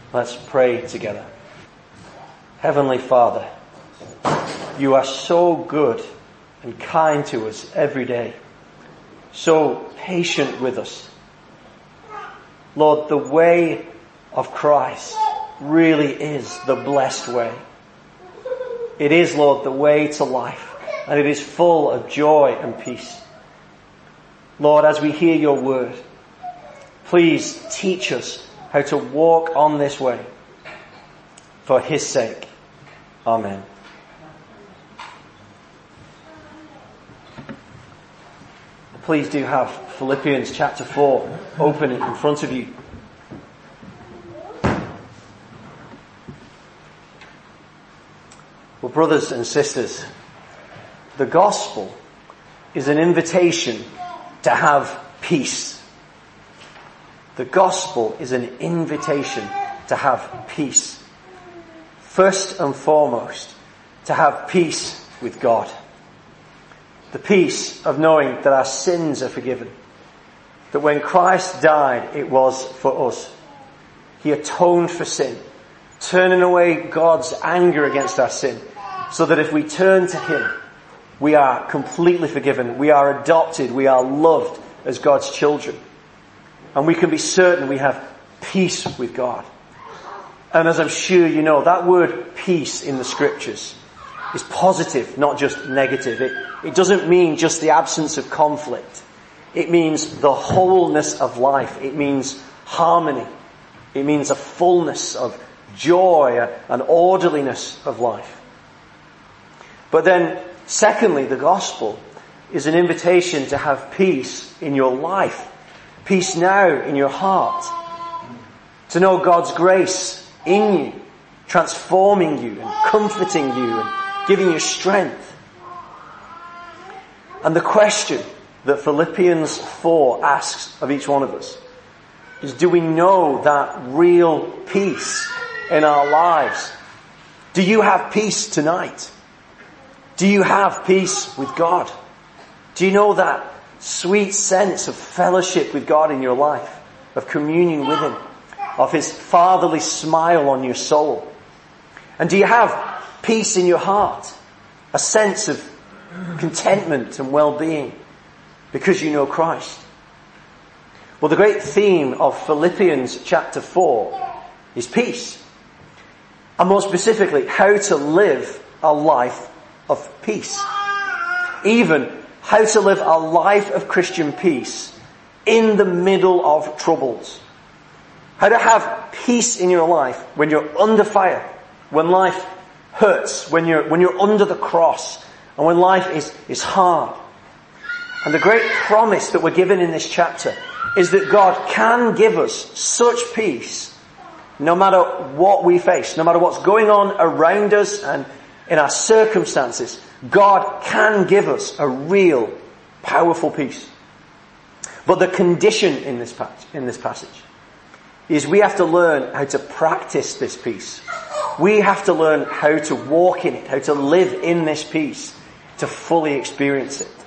Let's pray together. Heavenly Father, you are so good and kind to us every day, so patient with us. Lord, the way of Christ really is the blessed way. It is, Lord, the way to life, and it is full of joy and peace. Lord, as we hear your word, please teach us how to walk on this way for his sake. Amen. Please do have Philippians chapter 4 open in front of you. Well, brothers and sisters, the gospel is an invitation to have peace. The gospel is an invitation to have peace. First and foremost, to have peace with God. The peace of knowing that our sins are forgiven. That when Christ died, it was for us. He atoned for sin, turning away God's anger against our sin, so that if we turn to him, we are completely forgiven. We are adopted. We are loved as God's children. And we can be certain we have peace with God. And as I'm sure you know, that word peace in the scriptures is positive, not just negative. It doesn't mean just the absence of conflict. It means the wholeness of life. It means harmony. It means a fullness of joy and orderliness of life. But then, secondly, the gospel is an invitation to have peace in your life. Peace now in your heart. To know God's grace in you, transforming you and comforting you and giving you strength. And the question that Philippians 4 asks of each one of us is, do we know that real peace in our lives? Do you have peace tonight? Do you have peace with God? Do you know that sweet sense of fellowship with God in your life, of communion with him, of his fatherly smile on your soul? And do you have peace in your heart, a sense of contentment and well-being because you know Christ? Well, the great theme of Philippians chapter 4 is peace. And more specifically, how to live a life of peace. Even how to live a life of Christian peace in the middle of troubles. How to have peace in your life when you're under fire, when life hurts, when you're under the cross, and when life is hard. And the great promise that we're given in this chapter is that God can give us such peace no matter what we face, no matter what's going on around us and in our circumstances. God can give us a real, powerful peace. But the condition in this passage is we have to learn how to practice this peace. We have to learn how to walk in it, how to live in this peace, to fully experience it.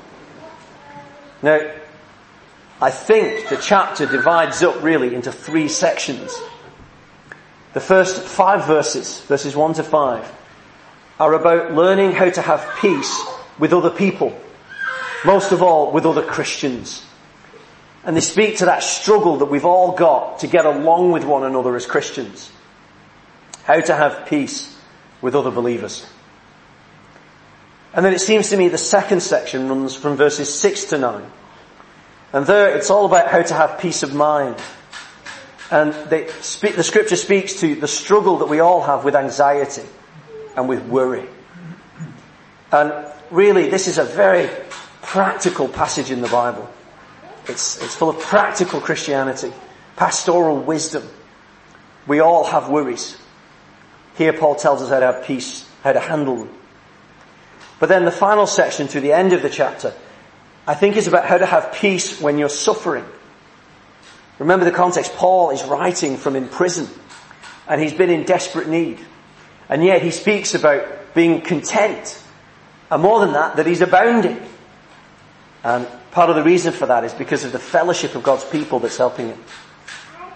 Now, I think the chapter divides up really into 3 sections. The first 5 verses 1 to 5, are about learning how to have peace with other people. Most of all, with other Christians. And they speak to that struggle that we've all got to get along with one another as Christians. How to have peace with other believers. And then it seems to me the second section runs from verses 6 to 9. And there it's all about how to have peace of mind. And the scripture speaks to the struggle that we all have with anxiety and with worry. And really, this is a very practical passage in the Bible. It's full of practical Christianity, pastoral wisdom. We all have worries. Here Paul tells us how to have peace, how to handle them. But then the final section to the end of the chapter, I think, is about how to have peace when you're suffering. Remember the context. Paul is writing from in prison, and he's been in desperate need. And yet he speaks about being content. And more than that he's abounding. And part of the reason for that is because of the fellowship of God's people that's helping him.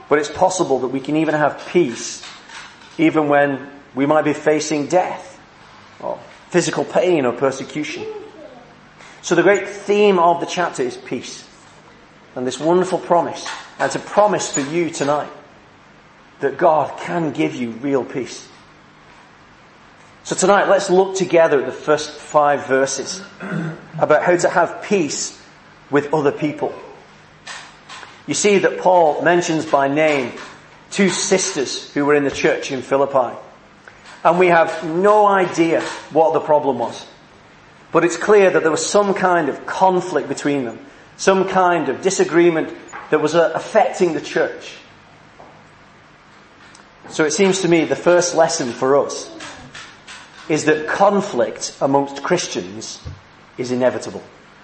But it's possible that we can even have peace even when we might be facing death or physical pain or persecution. So the great theme of the chapter is peace. And this wonderful promise, and it's a promise for you tonight, that God can give you real peace. So tonight, let's look together at the first 5 verses about how to have peace with other people. You see that Paul mentions by name 2 sisters who were in the church in Philippi. And we have no idea what the problem was. But it's clear that there was some kind of conflict between them, some kind of disagreement that was affecting the church. So it seems to me the first lesson for us is that conflict amongst Christians is inevitable.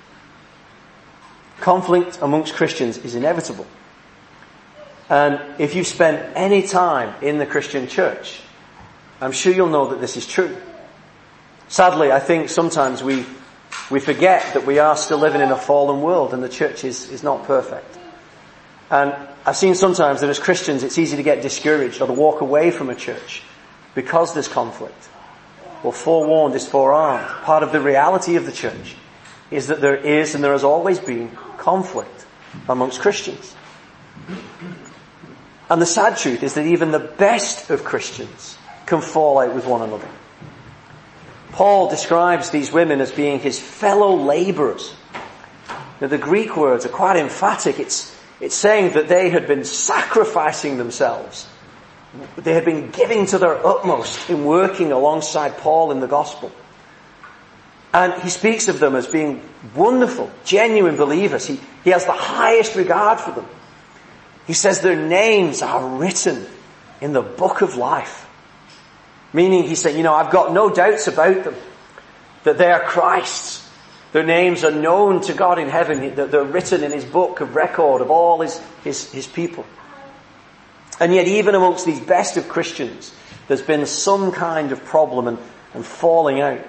Conflict amongst Christians is inevitable. And if you've spent any time in the Christian church, I'm sure you'll know that this is true. Sadly, I think sometimes we forget that we are still living in a fallen world and the church is not perfect. And I've seen sometimes that as Christians it's easy to get discouraged or to walk away from a church because there's conflict. Well, forewarned is forearmed. Part of the reality of the church is that there is and there has always been conflict amongst Christians. And the sad truth is that even the best of Christians can fall out with one another. Paul describes these women as being his fellow labourers. Now, the Greek words are quite emphatic. It's saying that they had been sacrificing themselves. They had been giving to their utmost in working alongside Paul in the gospel. And he speaks of them as being wonderful, genuine believers. He has the highest regard for them. He says their names are written in the book of life. Meaning, he said, I've got no doubts about them, that they are Christ's. Their names are known to God in heaven, that they're written in his book of record of all his people. And yet, even amongst these best of Christians, there's been some kind of problem and falling out.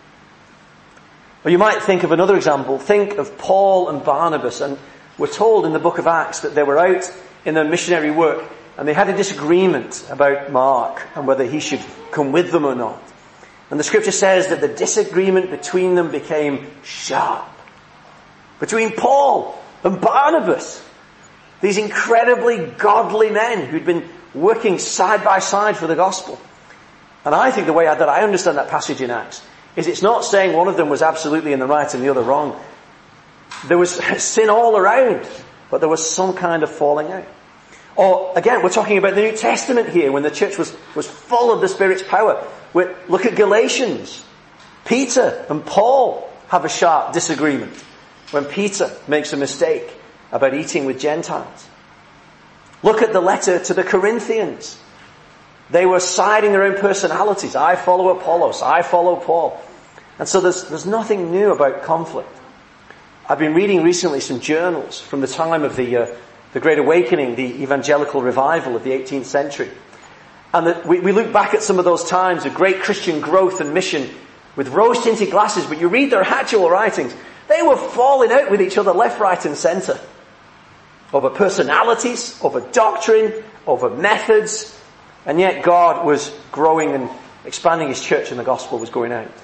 Or you might think of another example. Think of Paul and Barnabas. And we're told in the book of Acts that they were out in their missionary work and they had a disagreement about Mark and whether he should come with them or not. And the scripture says that the disagreement between them became sharp. Between Paul and Barnabas. These incredibly godly men who'd been working side by side for the gospel. And I think the way that I understand that passage in Acts is it's not saying one of them was absolutely in the right and the other wrong. There was sin all around, but there was some kind of falling out. Or, again, we're talking about the New Testament here, when the church was full of the Spirit's power. Look at Galatians. Peter and Paul have a sharp disagreement when Peter makes a mistake about eating with Gentiles. Look at the letter to the Corinthians. They were siding their own personalities. I follow Apollos. I follow Paul. And so there's nothing new about conflict. I've been reading recently some journals from the time of the Great Awakening, the evangelical revival of the 18th century. And we look back at some of those times of great Christian growth and mission with rose-tinted glasses, but you read their actual writings. They were falling out with each other left, right and centre. Over personalities, over doctrine, over methods. And yet God was growing and expanding his church and the gospel was going out.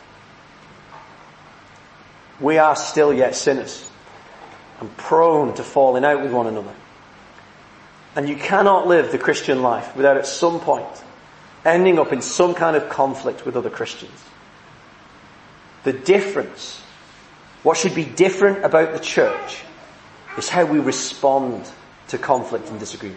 We are still yet sinners and prone to falling out with one another. And you cannot live the Christian life without at some point ending up in some kind of conflict with other Christians. The difference, what should be different about the church, is how we respond to conflict and disagreement.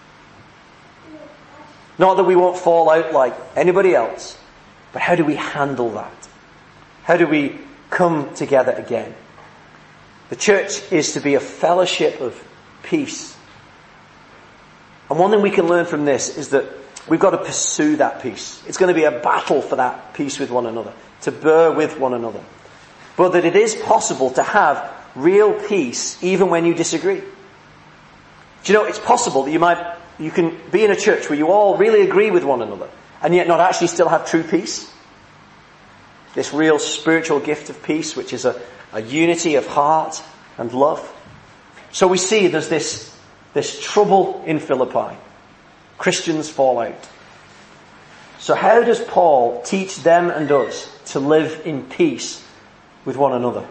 Not that we won't fall out like anybody else, but how do we handle that? How do we come together again? The church is to be a fellowship of peace. And one thing we can learn from this is that we've got to pursue that peace. It's going to be a battle for that peace with one another, to bear with one another. But that it is possible to have real peace even when you disagree. Do you know, it's possible that you can be in a church where you all really agree with one another and yet not actually still have true peace. This real spiritual gift of peace, which is a unity of heart and love. So we see there's this this trouble in Philippi. Christians fall out. So how does Paul teach them and us to live in peace with one another?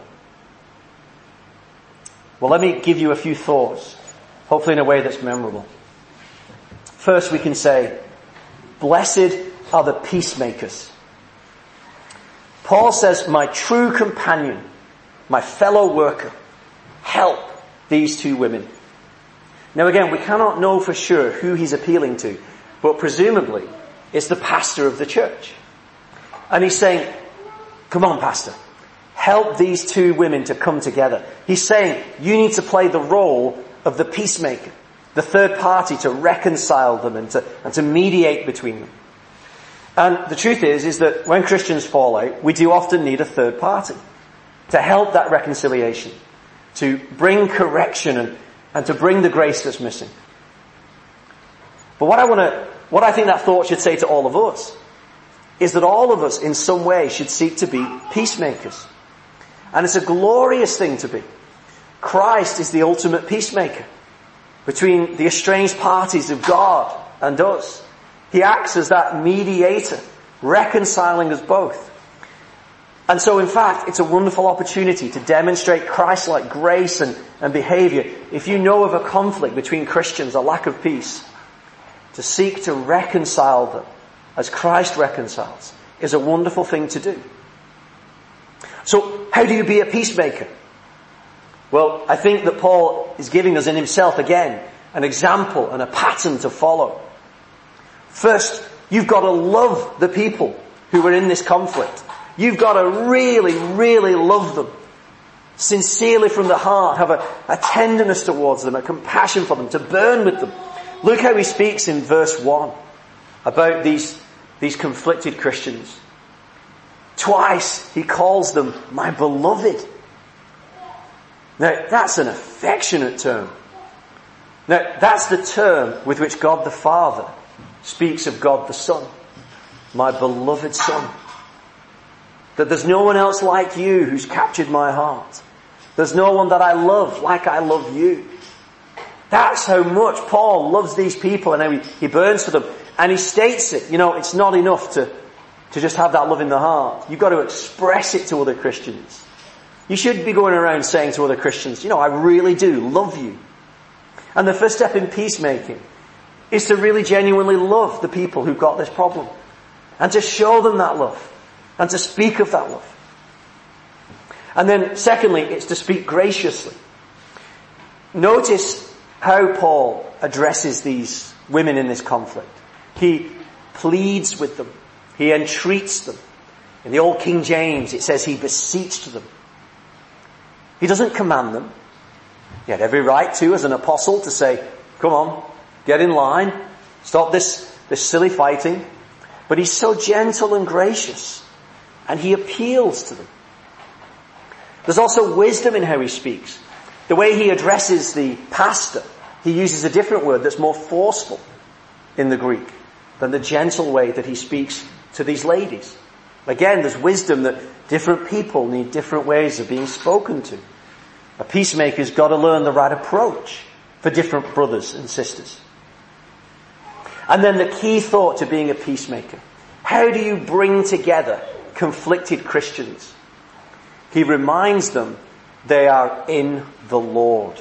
Well, let me give you a few thoughts, hopefully in a way that's memorable. First, we can say, blessed are the peacemakers. Paul says, my true companion, my fellow worker, help these two women. Now again, we cannot know for sure who he's appealing to, but presumably it's the pastor of the church. And he's saying, come on, pastor, help these two women to come together. He's saying, you need to play the role of the peacemaker, the third party to reconcile them and to mediate between them. And the truth is that when Christians fall out, we do often need a third party to help that reconciliation, to bring correction and to bring the grace that's missing. But what I think that thought should say to all of us is that all of us in some way should seek to be peacemakers. And it's a glorious thing to be. Christ is the ultimate peacemaker between the estranged parties of God and us. He acts as that mediator, reconciling us both. And so in fact, it's a wonderful opportunity to demonstrate Christ-like grace and behavior. If you know of a conflict between Christians, a lack of peace, to seek to reconcile them as Christ reconciles is a wonderful thing to do. So how do you be a peacemaker? Well, I think that Paul is giving us in himself again an example and a pattern to follow. First, you've got to love the people who are in this conflict. You've got to really, really love them. Sincerely from the heart, have a tenderness towards them, a compassion for them, to burn with them. Look how he speaks in verse 1 about these conflicted Christians. Twice he calls them my beloved. Now, that's an affectionate term. Now, that's the term with which God the Father speaks of God the Son. My beloved Son. That there's no one else like you who's captured my heart. There's no one that I love like I love you. That's how much Paul loves these people and how he burns for them. And he states it. You know, it's not enough to just have that love in the heart. You've got to express it to other Christians. You should be going around saying to other Christians, you know, I really do love you. And the first step in peacemaking is to really genuinely love the people who've got this problem. And to show them that love. And to speak of that love. And then secondly, it's to speak graciously. Notice how Paul addresses these women in this conflict. He pleads with them. He entreats them. In the old King James, it says he beseeched them. He doesn't command them. He had every right to, as an apostle, to say, come on, get in line, stop this silly fighting. But he's so gentle and gracious. And he appeals to them. There's also wisdom in how he speaks. The way he addresses the pastor, he uses a different word that's more forceful in the Greek than the gentle way that he speaks to these ladies. Again, there's wisdom that different people need different ways of being spoken to. A peacemaker's got to learn the right approach for different brothers and sisters. And then the key thought to being a peacemaker. How do you bring together conflicted Christians? He reminds them they are in the Lord.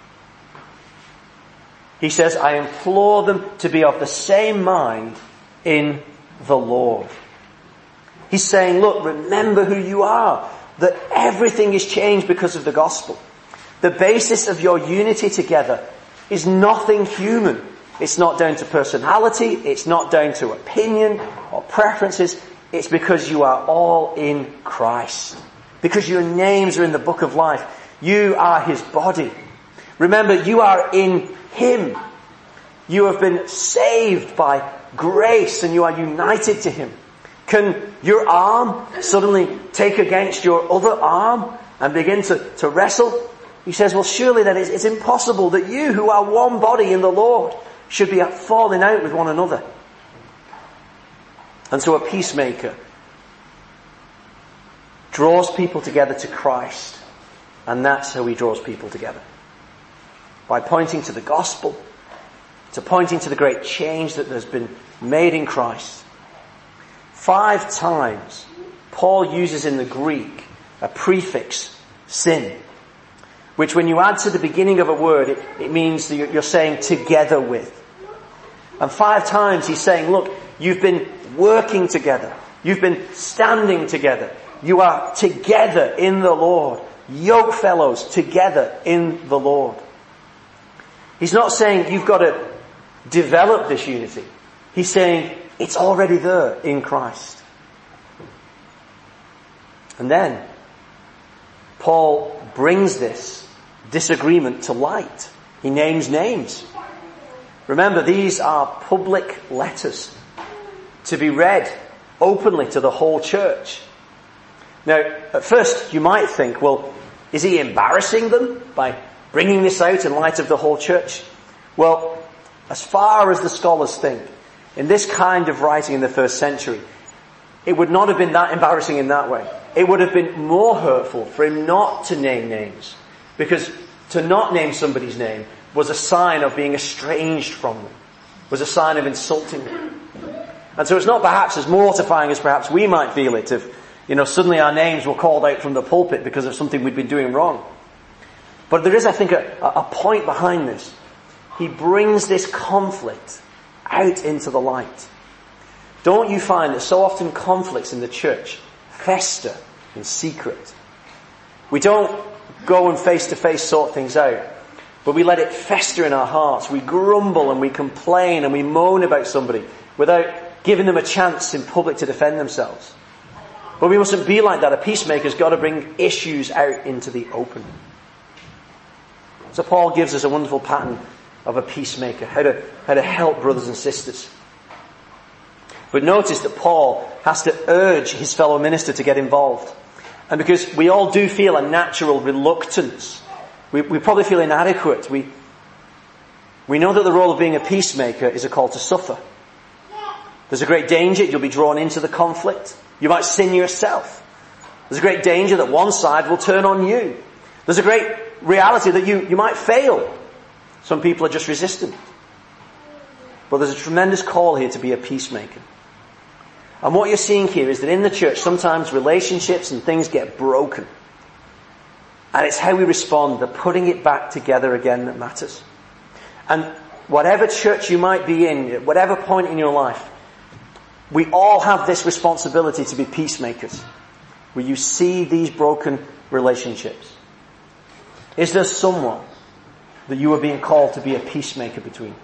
He says, I implore them to be of the same mind in the Lord. He's saying, look, remember who you are. That everything is changed because of the gospel. The basis of your unity together is nothing human. It's not down to personality. It's not down to opinion or preferences. It's because you are all in Christ. Because your names are in the book of life. You are his body. Remember, you are in him. You have been saved by grace and you are united to him. Can your arm suddenly take against your other arm and begin to wrestle? He says, well, surely then it's impossible that you who are one body in the Lord should be falling out with one another. And so a peacemaker draws people together to Christ. And that's how he draws people together. by pointing to the gospel, to pointing to the great change that has been made in Christ. 5 times, Paul uses in the Greek a prefix, sin, which when you add to the beginning of a word, it means that you're saying together with. And 5 times he's saying, look, you've been working together. You've been standing together. You are together in the Lord. Yoke fellows together in the Lord. He's not saying you've got to develop this unity. He's saying it's already there in Christ. And then Paul brings this disagreement to light. He names names. Remember, these are public letters to be read openly to the whole church. Now, at first you might think, well, is he embarrassing them by bringing this out in light of the whole church? Well, as far as the scholars think, in this kind of writing in the first century, it would not have been that embarrassing in that way. It would have been more hurtful for him not to name names, because to not name somebody's name was a sign of being estranged from them, was a sign of insulting them. And so it's not perhaps as mortifying as perhaps we might feel it if, suddenly our names were called out from the pulpit because of something we'd been doing wrong. But there is, I think, a point behind this. He brings this conflict out into the light. Don't you find that so often conflicts in the church fester in secret? We don't go and face to face sort things out, but we let it fester in our hearts. We grumble and we complain and we moan about somebody without giving them a chance in public to defend themselves. But we mustn't be like that. A peacemaker's got to bring issues out into the open. So Paul gives us a wonderful pattern of a peacemaker, how to help brothers and sisters. But notice that Paul has to urge his fellow minister to get involved. And because we all do feel a natural reluctance, we probably feel inadequate. We know that the role of being a peacemaker is a call to suffer. There's a great danger you'll be drawn into the conflict. You might sin yourself. There's a great danger that one side will turn on you. There's a great reality that you might fail. Some people are just resistant. But there's a tremendous call here to be a peacemaker. And what you're seeing here is that in the church, sometimes relationships and things get broken. And it's how we respond, the putting it back together again that matters. And whatever church you might be in, at whatever point in your life, we all have this responsibility to be peacemakers. Where you see these broken relationships. Is there someone that you are being called to be a peacemaker between?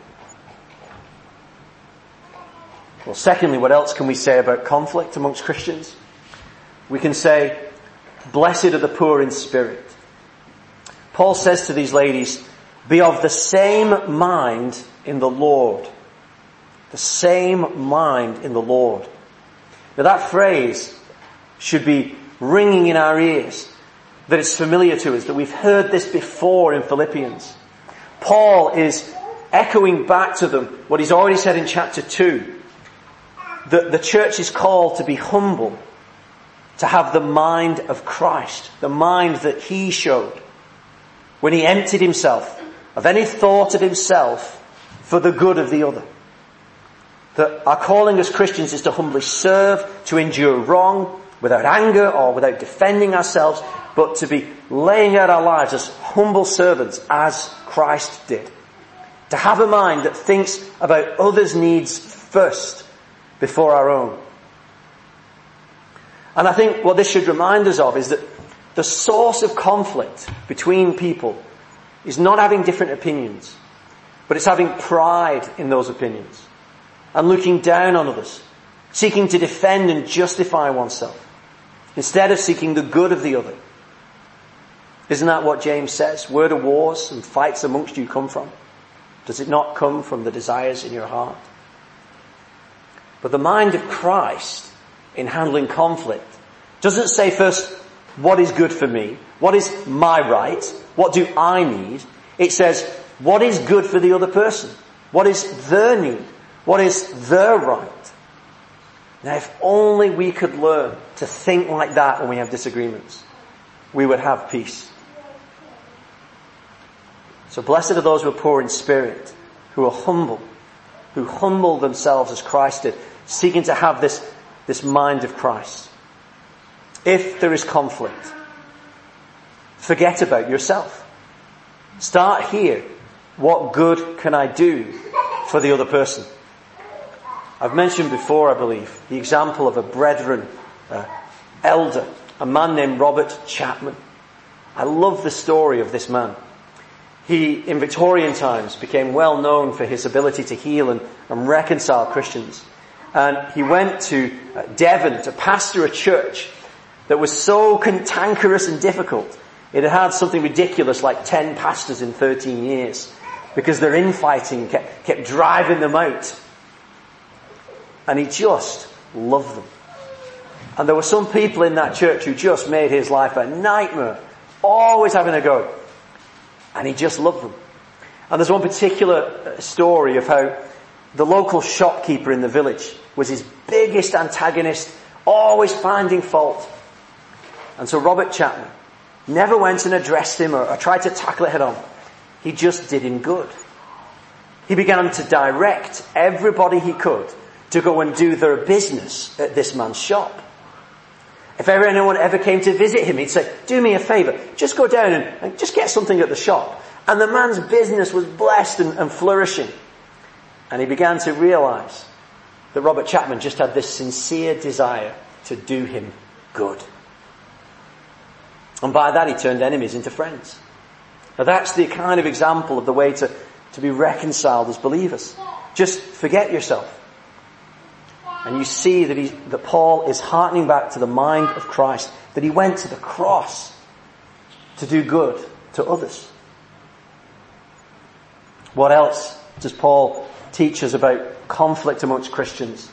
Well, secondly, what else can we say about conflict amongst Christians? We can say, blessed are the poor in spirit. Paul says to these ladies, be of the same mind in the Lord. The same mind in the Lord. Now that phrase should be ringing in our ears, that it's familiar to us, that we've heard this before in Philippians. Paul is echoing back to them what he's already said in chapter 2. That the church is called to be humble, to have the mind of Christ, the mind that he showed when he emptied himself of any thought of himself for the good of the other. That our calling as Christians is to humbly serve, to endure wrong without anger or without defending ourselves, but to be laying out our lives as humble servants as Christ did. To have a mind that thinks about others' needs first before our own. And I think what this should remind us of is that the source of conflict between people is not having different opinions, but it's having pride in those opinions and looking down on others, seeking to defend and justify oneself instead of seeking the good of the other. Isn't that what James says? Where do wars and fights amongst you come from? Does it not come from the desires in your heart? But the mind of Christ in handling conflict doesn't say first, what is good for me? What is my right? What do I need? It says, what is good for the other person? What is their need? What is their right? Now, if only we could learn to think like that when we have disagreements, we would have peace. So blessed are those who are poor in spirit, who are humble, who humble themselves as Christ did, seeking to have this mind of Christ. If there is conflict, forget about yourself. Start here. What good can I do for the other person? I've mentioned before, I believe, the example of a brethren, elder, a man named Robert Chapman. I love the story of this man. He, in Victorian times, became well known for his ability to heal and reconcile Christians. And he went to Devon to pastor a church that was so cantankerous and difficult. It had had something ridiculous like 10 pastors in 13 years because their infighting kept driving them out. And he just loved them. And there were some people in that church who just made his life a nightmare, always having a go. And he just loved them. And there's one particular story of how the local shopkeeper in the village was his biggest antagonist, always finding fault. And so Robert Chapman never went and addressed him or tried to tackle it head on. He just did him good. He began to direct everybody he could to go and do their business at this man's shop. If ever anyone ever came to visit him, he'd say, do me a favour, just go down and just get something at the shop. And the man's business was blessed and flourishing. And he began to realise that Robert Chapman just had this sincere desire to do him good. And by that he turned enemies into friends. Now that's the kind of example of the way to be reconciled as believers. Just forget yourself. And you see that Paul is hearkening back to the mind of Christ, that he went to the cross to do good to others. What else does Paul teach us about conflict amongst Christians?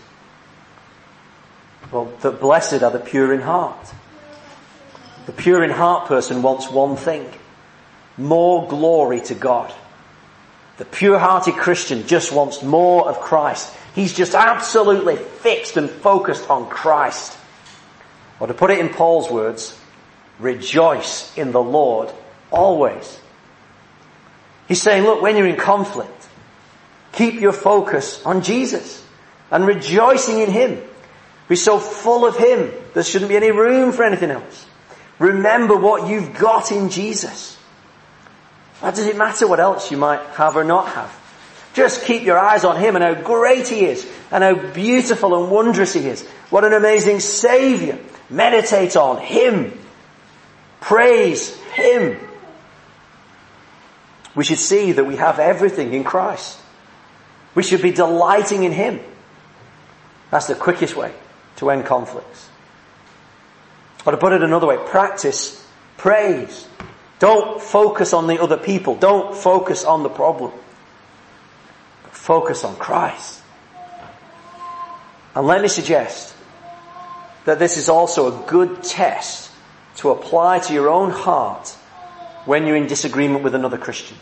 Well, that blessed are the pure in heart. The pure in heart person wants one thing: more glory to God. The pure-hearted Christian just wants more of Christ. He's just absolutely fixed and focused on Christ. Or to put it in Paul's words, rejoice in the Lord always. He's saying, look, when you're in conflict, keep your focus on Jesus and rejoicing in Him. Be so full of Him, there shouldn't be any room for anything else. Remember what you've got in Jesus. Why does it matter what else you might have or not have? Just keep your eyes on Him and how great He is and how beautiful and wondrous He is. What an amazing Saviour. Meditate on Him. Praise Him. We should see that we have everything in Christ. We should be delighting in Him. That's the quickest way to end conflicts. Or to put it another way, practice praise. Don't focus on the other people. Don't focus on the problem. Focus on Christ. And let me suggest that this is also a good test to apply to your own heart when you're in disagreement with another Christian.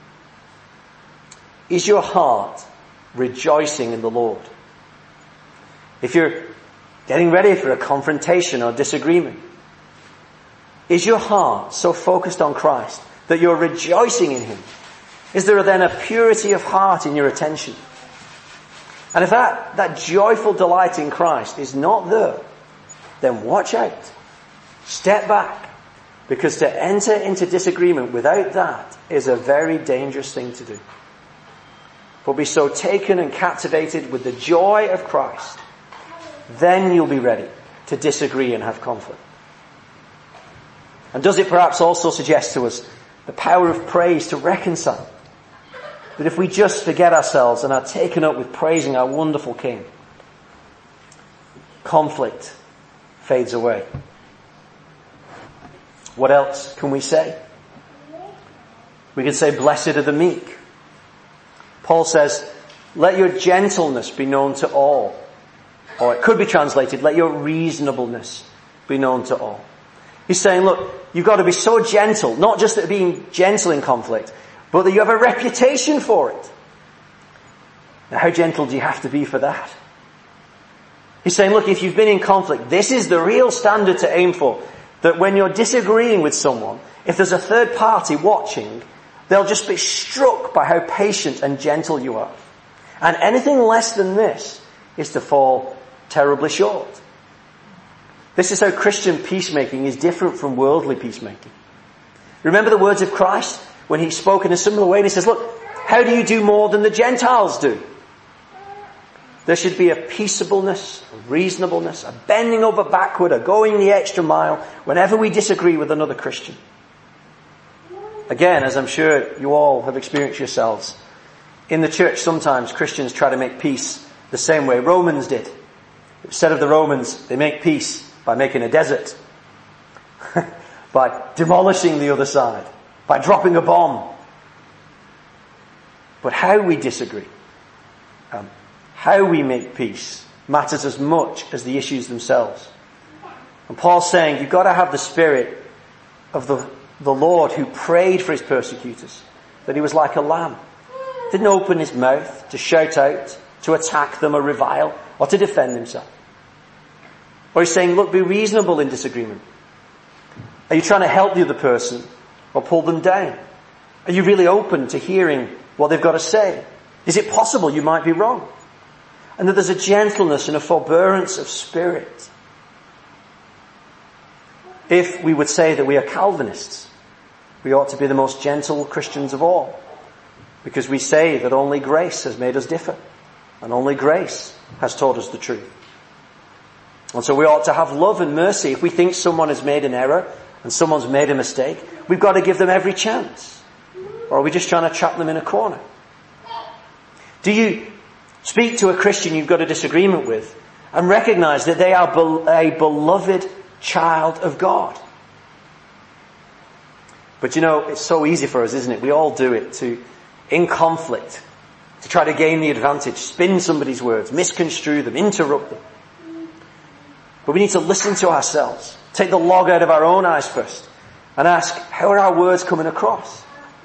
Is your heart rejoicing in the Lord? If you're getting ready for a confrontation or disagreement, is your heart so focused on Christ that you're rejoicing in Him? Is there then a purity of heart in your attention? And if that joyful delight in Christ is not there, then watch out. Step back. Because to enter into disagreement without that is a very dangerous thing to do. But be so taken and captivated with the joy of Christ, then you'll be ready to disagree and have conflict. And does it perhaps also suggest to us the power of praise to reconcile? That if we just forget ourselves and are taken up with praising our wonderful King, conflict fades away. What else can we say? We could say, blessed are the meek. Paul says, let your gentleness be known to all. Or it could be translated, let your reasonableness be known to all. He's saying, look, you've got to be so gentle, not just at being gentle in conflict, but that you have a reputation for it. Now, how gentle do you have to be for that? He's saying, look, if you've been in conflict, this is the real standard to aim for. That when you're disagreeing with someone, if there's a third party watching, They'll just be struck by how patient and gentle you are. And anything less than this is to fall terribly short. This is how Christian peacemaking is different from worldly peacemaking. Remember the words of Christ when he spoke in a similar way, and he says, look, how do you do more than the Gentiles do? There should be a peaceableness, a reasonableness, a bending over backward, a going the extra mile whenever we disagree with another Christian. Again, as I'm sure you all have experienced yourselves, in the church sometimes Christians try to make peace the same way Romans did. Instead of the Romans, they make peace by making a desert, by demolishing the other side, by dropping a bomb. But how we disagree, how we make peace matters as much as the issues themselves. And Paul's saying you've got to have the spirit of the Lord who prayed for his persecutors, that he was like a lamb. Didn't open his mouth to shout out, to attack them or revile, or to defend himself. Or he's saying, look, be reasonable in disagreement. Are you trying to help the other person or pull them down? Are you really open to hearing what they've got to say? Is it possible you might be wrong? And that there's a gentleness and a forbearance of spirit. If we would say that we are Calvinists, we ought to be the most gentle Christians of all, because we say that only grace has made us differ, and only grace has taught us the truth. And so we ought to have love and mercy. If we think someone has made an error and someone's made a mistake, we've got to give them every chance. Or are we just trying to trap them in a corner? Do you speak to a Christian you've got a disagreement with and recognize that they are a beloved child of God? But you know, it's so easy for us, isn't it? We all do it in conflict, to try to gain the advantage, spin somebody's words, misconstrue them, interrupt them. But we need to listen to ourselves, take the log out of our own eyes first, and ask, how are our words coming across?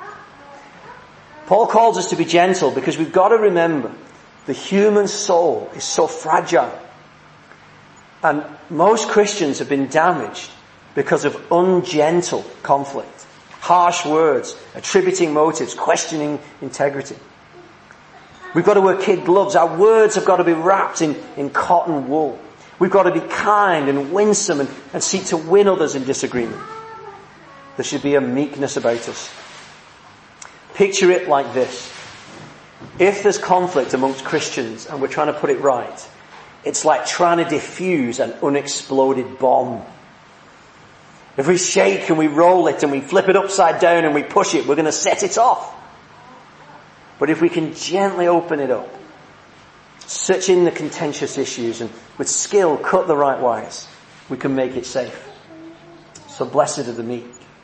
Paul calls us to be gentle because we've got to remember the human soul is so fragile. And most Christians have been damaged because of ungentle conflict, harsh words, attributing motives, questioning integrity. We've got to wear kid gloves. Our words have got to be wrapped in cotton wool. We've got to be kind and winsome and seek to win others in disagreement. There should be a meekness about us. Picture it like this. If there's conflict amongst Christians and we're trying to put it right, it's like trying to defuse an unexploded bomb. If we shake and we roll it and we flip it upside down and we push it, we're going to set it off. But if we can gently open it up, search in the contentious issues and with skill cut the right wires, we can make it safe. So blessed are the meek.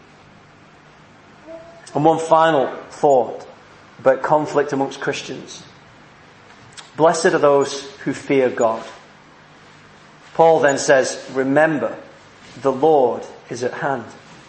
And one final thought about conflict amongst Christians. Blessed are those who fear God. Paul then says, remember, the Lord is at hand.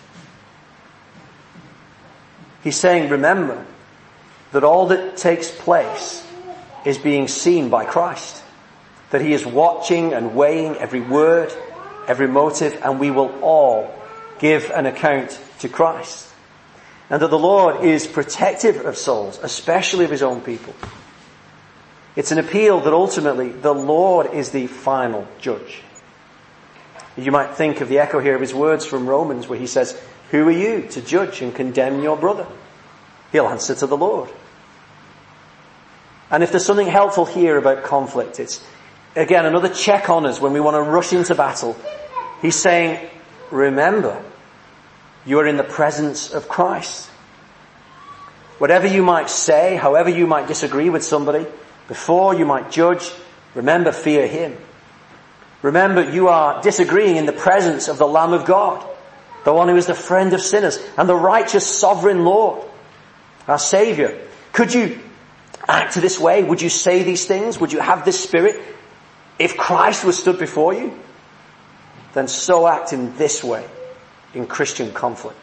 He's saying, remember that all that takes place is being seen by Christ. That he is watching and weighing every word, every motive, and we will all give an account to Christ. And that the Lord is protective of souls, especially of his own people. It's an appeal that ultimately the Lord is the final judge. You might think of the echo here of his words from Romans where he says, who are you to judge and condemn your brother? He'll answer to the Lord. And if there's something helpful here about conflict, it's, again, another check on us when we want to rush into battle. He's saying, remember, you are in the presence of Christ. Whatever you might say, however you might disagree with somebody, before you might judge, remember, fear him. Remember, you are disagreeing in the presence of the Lamb of God, the one who is the friend of sinners, and the righteous sovereign Lord, our Saviour. Could you act this way? Would you say these things? Would you have this spirit? If Christ was stood before you, then so act in this way in Christian conflict.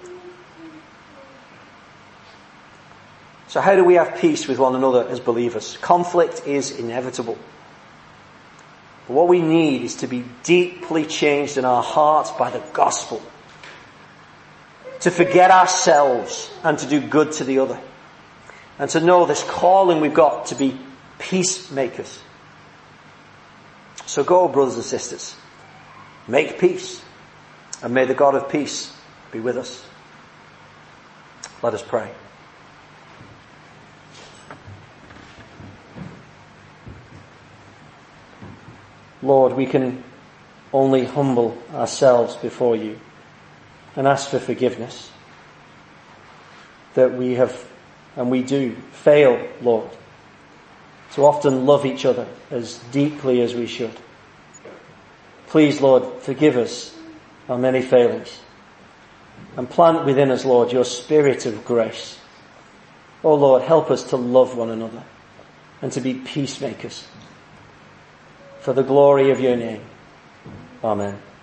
So how do we have peace with one another as believers? Conflict is inevitable. But what we need is to be deeply changed in our hearts by the gospel. to forget ourselves and to do good to the other. And to know this calling we've got to be peacemakers. So go, brothers and sisters, make peace, and may the God of peace be with us. Let us pray. Lord, we can only humble ourselves before you and ask for forgiveness that we have, and we do, fail, Lord, to often love each other as deeply as we should. Please, Lord, forgive us our many failings and plant within us, Lord, your spirit of grace. Oh, Lord, help us to love one another and to be peacemakers for the glory of your name. Amen.